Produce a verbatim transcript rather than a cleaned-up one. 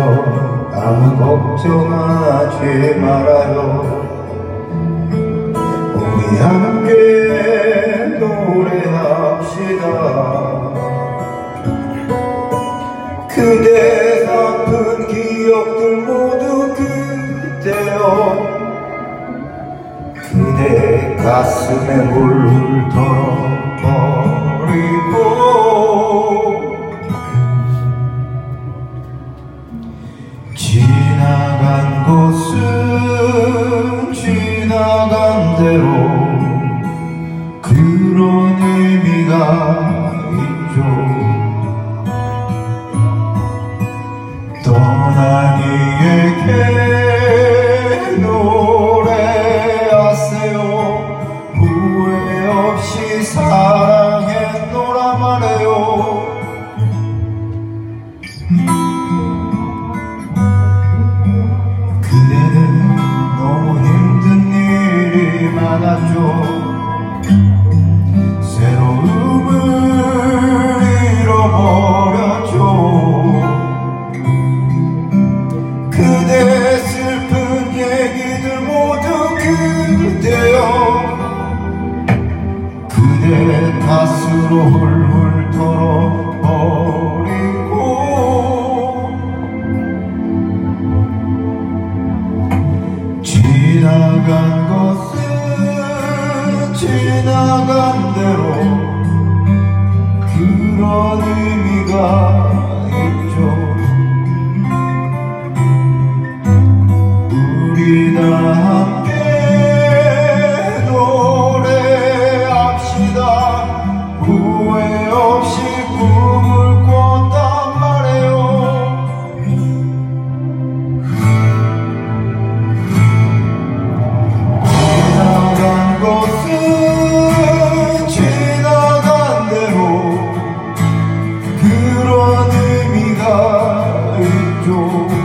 아무 걱정하지 말아요. 우리 함께 노래합시다. 그대 아픈 기억들 모두 그대여 그대 가슴에 훌훌 털어버리고 지나간 것은 지나간 대로 그런 의미가 있죠. 떠난 이에게 노래하세요. 후회 없이 사랑했노라 말해요. 그대는 너무 힘든 일이 많았죠. 새로움을 잃어버렸죠. 그대 슬픈 얘기들 모두 그대여 그대 탓으로 훌훌 털어버리고 지나간 것은 지나간 대로 그런 의미가 있죠. 우리 다 함께 노래합시다. 후회 없이 꿈을 꿨단 말이에요. 지나간 것은 지나간 대로 그런 의미가 있죠.